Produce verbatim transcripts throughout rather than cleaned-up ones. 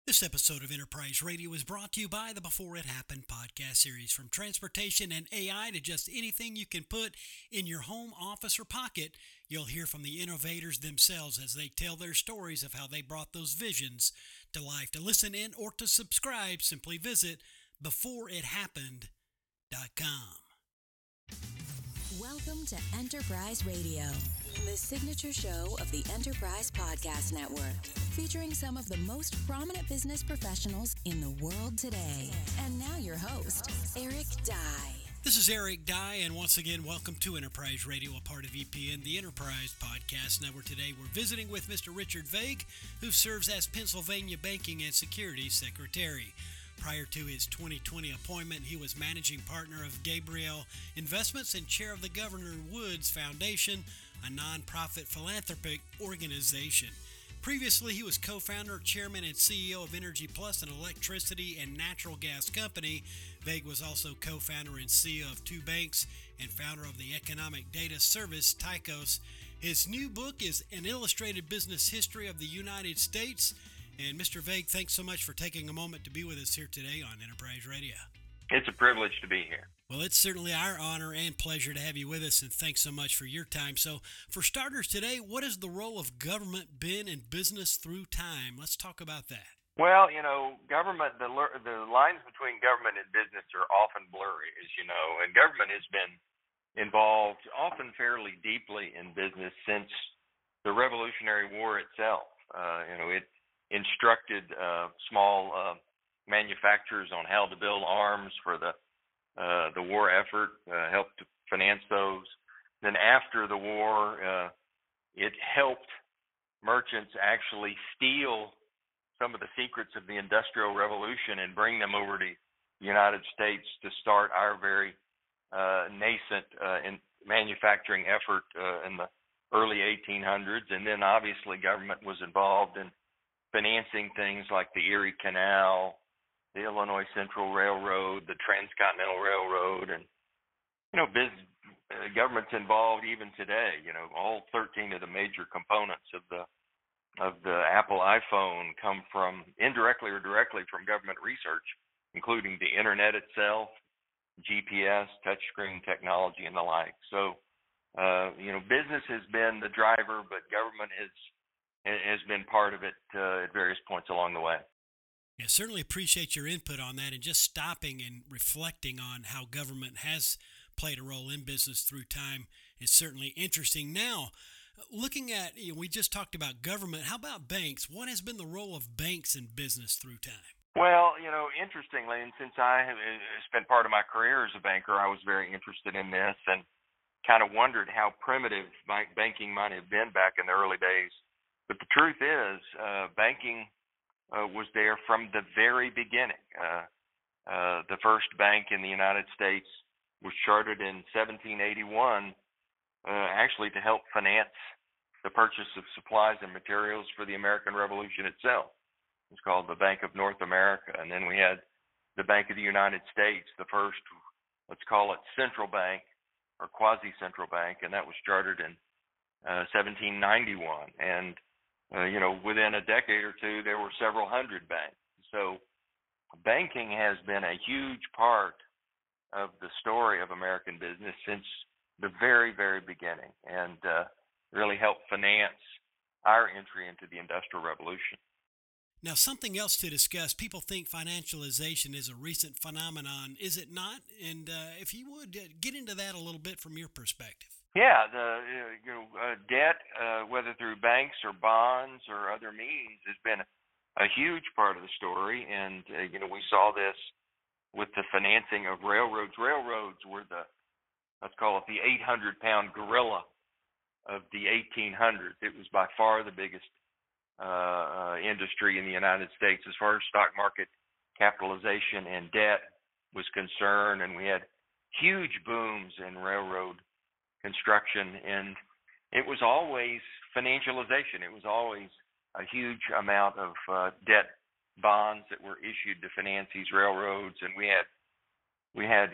This episode of Enterprise Radio is brought to you by the Before It Happened podcast series. From transportation and A I to just anything you can put in your home, office, or pocket, you'll hear from the innovators themselves as they tell their stories of how they brought those visions to life. To listen in or to subscribe, simply visit before it happened dot com. Welcome to Enterprise Radio, the signature show of the Enterprise Podcast Network, featuring some of the most prominent business professionals in the world today. And now your host, Eric Dye. This is Eric Dye, and once again, welcome to Enterprise Radio, a part of E P N, the Enterprise Podcast Network. Today, we're visiting with Mister Richard Vague, who serves as Pennsylvania Banking and Securities Secretary. Prior to his twenty twenty appointment, he was managing partner of Gabriel Investments and chair of the Governor Woods Foundation, a nonprofit philanthropic organization. Previously, he was co-founder, chairman, and C E O of Energy Plus, an electricity and natural gas company. Vague was also co-founder and C E O of two banks and founder of the economic data service Tycos. His new book is An Illustrated Business History of the United States. And Mister Vague, thanks so much for taking a moment to be with us here today on Enterprise Radio. It's a privilege to be here. Well, it's certainly our honor and pleasure to have you with us, and thanks so much for your time. So, for starters today, what has the role of government been in business through time? Let's talk about that. Well, you know, government, the the lines between government and business are often blurry, as you know, and government has been involved often fairly deeply in business since the Revolutionary War itself. Uh, you know, it instructed uh, small uh, manufacturers on how to build arms for the uh, the war effort, uh, helped to finance those. Then after the war, uh, it helped merchants actually steal some of the secrets of the Industrial Revolution and bring them over to the United States to start our very uh, nascent uh, in manufacturing effort uh, in the early eighteen hundreds. And then obviously government was involved in financing things like the Erie Canal, the Illinois Central Railroad, the Transcontinental Railroad, and, you know, business, uh, government's involved even today. You know, all thirteen of the major components of the of the Apple iPhone come from, indirectly or directly, from government research, including the internet itself, G P S, touchscreen technology, and the like. So, uh, you know, business has been the driver, but government has has been part of it uh, at various points along the way. Yeah, certainly appreciate your input on that, and just stopping and reflecting on how government has played a role in business through time is certainly interesting. Now, looking at, you know, we just talked about government. How about banks? What has been the role of banks in business through time? Well, you know, interestingly, and since I have spent part of my career as a banker, I was very interested in this and kind of wondered how primitive banking might have been back in the early days. But the truth is, uh, banking uh, was there from the very beginning. Uh, uh, the first bank in the United States was chartered in seventeen eighty-one, uh, actually to help finance the purchase of supplies and materials for the American Revolution itself. It's called the Bank of North America. And then we had the Bank of the United States, the first, let's call it central bank or quasi-central bank, and that was chartered in uh, seventeen ninety-one. And Uh, you know, within a decade or two, there were several hundred banks. So banking has been a huge part of the story of American business since the very, very beginning, and uh, really helped finance our entry into the Industrial Revolution. Now, something else to discuss. People think financialization is a recent phenomenon. Is it not? And uh, if you would, uh, get into that a little bit from your perspective. Yeah, the uh, you know uh, debt, uh, whether through banks or bonds or other means, has been a huge part of the story. And uh, you know we saw this with the financing of railroads. Railroads were the, let's call it the eight hundred pound gorilla of the eighteen hundreds. It was by far the biggest uh, uh, industry in the United States as far as stock market capitalization and debt was concerned. And we had huge booms in railroad construction, and it was always financialization. It was always a huge amount of uh, debt bonds that were issued to finance these railroads, and we had we had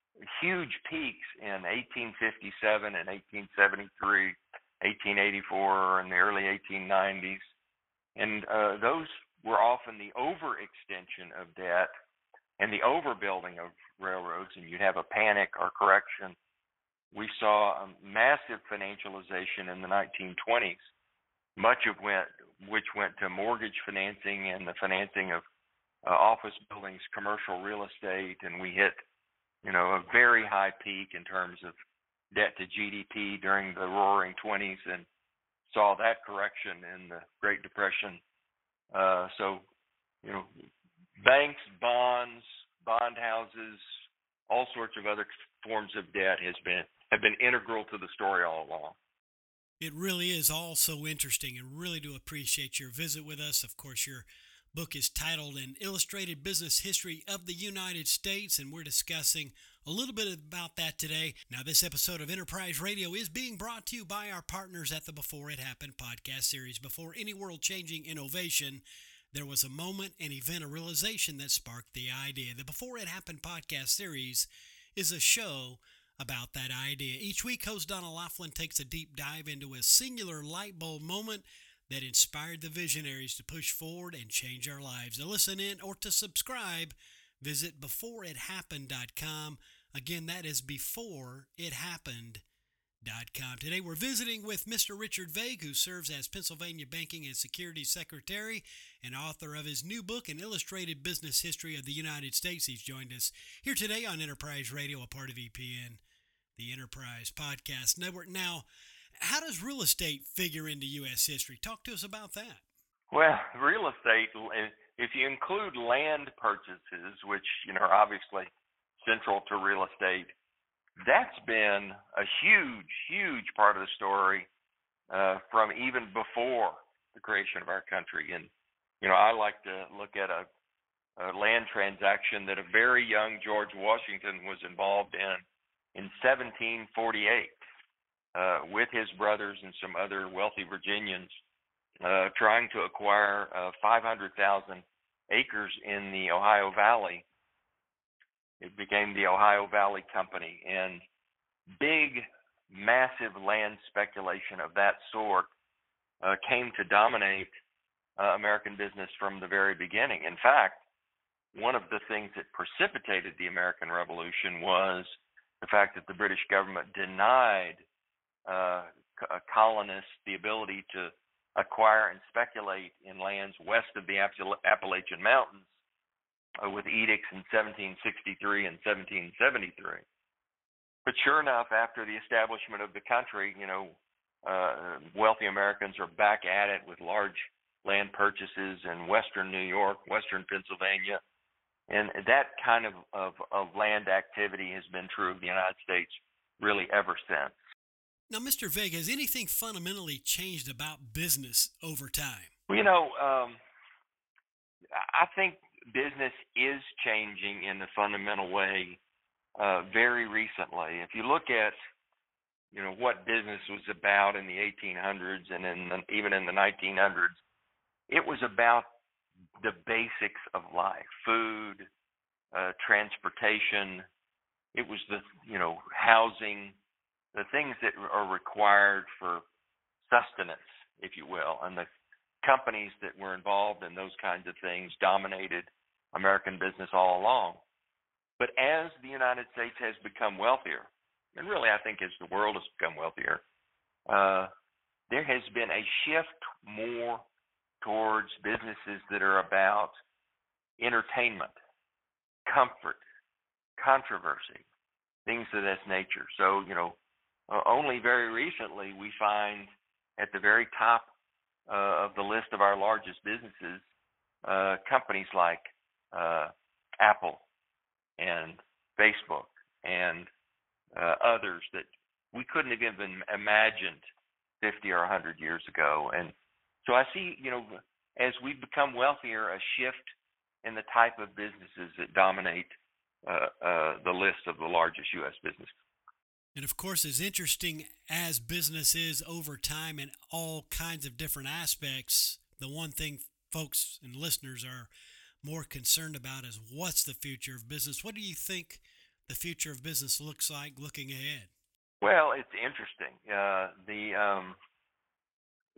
huge peaks in eighteen fifty-seven and eighteen seventy-three, eighteen eighty-four, and the early eighteen nineties, and uh, those were often the overextension of debt and the overbuilding of railroads, and you'd have a panic or correction. We saw a massive financialization in the nineteen twenties, much of went, which went to mortgage financing and the financing of uh, office buildings, commercial real estate, and we hit, you know, a very high peak in terms of debt to G D P during the roaring twenties, and saw that correction in the Great Depression. Uh, so, you know, banks, bonds, bond houses, all sorts of other forms of debt has been have been integral to the story all along. It really is all so interesting, and really do appreciate your visit with us. Of course, your book is titled An Illustrated Business History of the United States, and we're discussing a little bit about that today. Now, this episode of Enterprise Radio is being brought to you by our partners at the Before It Happened podcast series. Before any world-changing innovation, there was a moment, an event, a realization that sparked the idea. The Before It Happened podcast series is a show about that idea. Each week, host Donna Laughlin takes a deep dive into a singular light bulb moment that inspired the visionaries to push forward and change our lives. To listen in or to subscribe, visit before it happened dot com. Again, that is before it happened dot com. Today we're visiting with Mister Richard Vague, who serves as Pennsylvania Banking and Securities Secretary and author of his new book, An Illustrated Business History of the United States. He's joined us here today on Enterprise Radio, a part of E P N, the Enterprise Podcast Network. Now, how does real estate figure into U S history? Talk to us about that. Well, real estate, if you include land purchases, which, you know, are obviously central to real estate, that's been a huge, huge part of the story uh, from even before the creation of our country. And, you know, I like to look at a, a land transaction that a very young George Washington was involved in in seventeen forty-eight uh, with his brothers and some other wealthy Virginians uh, trying to acquire uh, five hundred thousand acres in the Ohio Valley. It became the Ohio Valley Company, and big, massive land speculation of that sort uh, came to dominate uh, American business from the very beginning. In fact, one of the things that precipitated the American Revolution was the fact that the British government denied uh, colonists the ability to acquire and speculate in lands west of the Appalachian Mountains uh, with edicts in seventeen sixty-three and seventeen seventy-three. But sure enough, after the establishment of the country, you know, uh, wealthy Americans are back at it with large land purchases in western New York, western Pennsylvania. And that kind of, of, of land activity has been true of the United States really ever since. Now, Mister Vague, has anything fundamentally changed about business over time? Well, you know, um, I think business is changing in a fundamental way uh, very recently. If you look at, you know, what business was about in the eighteen hundreds and in the, even in the nineteen hundreds, it was about the basics of life: food, uh, transportation. It was the, you know, housing, the things that are required for sustenance, if you will. And the companies that were involved in those kinds of things dominated American business all along. But as the United States has become wealthier, and really I think as the world has become wealthier, uh, there has been a shift more towards businesses that are about entertainment, comfort, controversy, things of this nature. So, you know, uh, only very recently we find at the very top uh, of the list of our largest businesses uh, companies like uh, Apple and Facebook and uh, others that we couldn't have even imagined fifty or one hundred years ago. And so I see, you know, as we become wealthier, a shift in the type of businesses that dominate uh, uh, the list of the largest U S businesses. And of course, as interesting as business is over time in all kinds of different aspects, the one thing folks and listeners are more concerned about is what's the future of business. What do you think the future of business looks like looking ahead? Well, it's interesting. Uh, the um,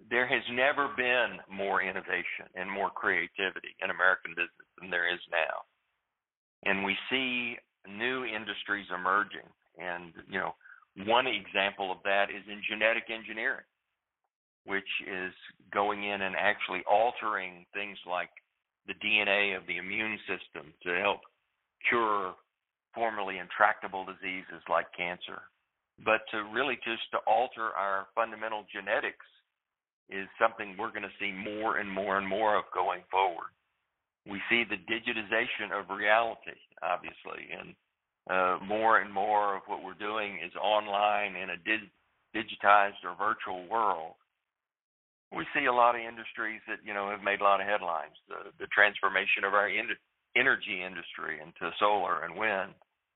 there has never been more innovation and more creativity in American business than there is now. And we see new industries emerging. And, you know, one example of that is in genetic engineering, which is going in and actually altering things like the D N A of the immune system to help cure formerly intractable diseases like cancer. But to really just to alter our fundamental genetics is something we're going to see more and more and more of going forward. We see the digitization of reality, obviously, and uh, more and more of what we're doing is online in a dig- digitized or virtual world. We see a lot of industries that, you know, have made a lot of headlines. The, the transformation of our in- energy industry into solar and wind.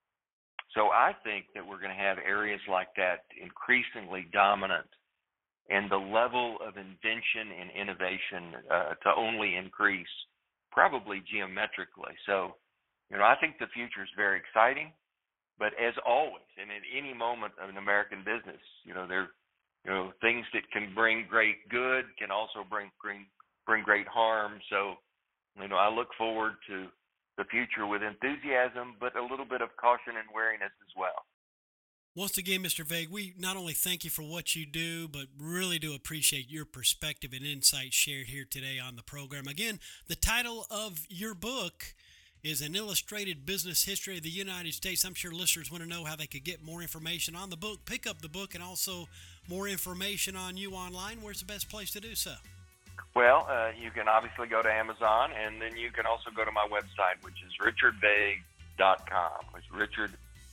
So I think that we're going to have areas like that increasingly dominant, and the level of invention and innovation uh, to only increase, probably geometrically. So, you know, I think the future is very exciting, but as always, and at any moment of an American business, you know, there, you know, things that can bring great good can also bring bring bring great harm. So, you know, I look forward to the future with enthusiasm, but a little bit of caution and wariness as well. Once again, Mister Vague, we not only thank you for what you do, but really do appreciate your perspective and insight shared here today on the program. Again, the title of your book is An Illustrated Business History of the United States. I'm sure listeners want to know how they could get more information on the book, pick up the book, and also more information on you online. Where's the best place to do so? Well, uh, you can obviously go to Amazon, and then you can also go to my website, which is richard vague dot com. It's Richard,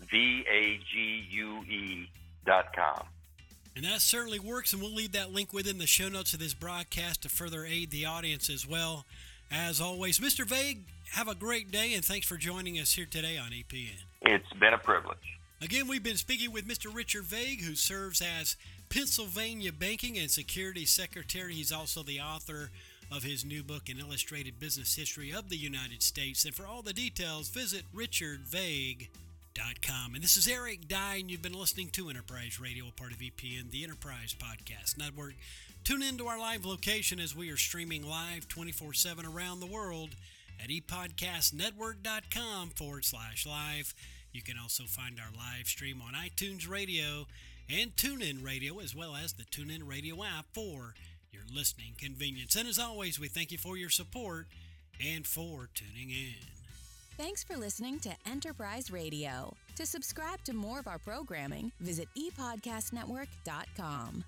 V A G U E dot com. And that certainly works, and we'll leave that link within the show notes of this broadcast to further aid the audience as well. As always, Mister Vague, have a great day, and thanks for joining us here today on E P N. It's been a privilege. Again, we've been speaking with Mister Richard Vague, who serves as Pennsylvania Banking and Security Secretary. He's also the author of his new book, An Illustrated Business History of the United States. And for all the details, visit richard vague dot com. And this is Eric Dye, and you've been listening to Enterprise Radio, a part of E P N, the Enterprise Podcast Network. Tune into our live location as we are streaming live twenty-four seven around the world at epodcastnetwork.com forward slash live. You can also find our live stream on iTunes Radio and TuneIn Radio, as well as the TuneIn Radio app for your listening convenience. And as always, we thank you for your support and for tuning in. Thanks for listening to Enterprise Radio. To subscribe to more of our programming, visit e podcast network dot com.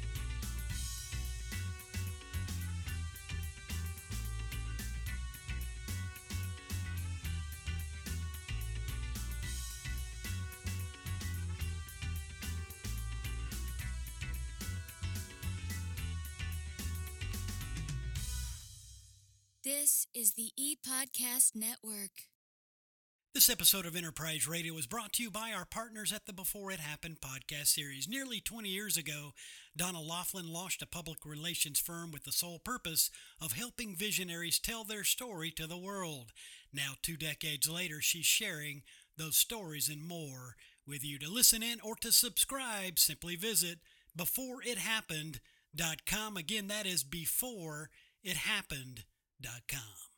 This is the ePodcast Network. This episode of Enterprise Radio is brought to you by our partners at the Before It Happened podcast series. Nearly twenty years ago, Donna Laughlin launched a public relations firm with the sole purpose of helping visionaries tell their story to the world. Now, two decades later, she's sharing those stories and more with you. To listen in or to subscribe, simply visit before it happened dot com. Again, that is before it happened dot com.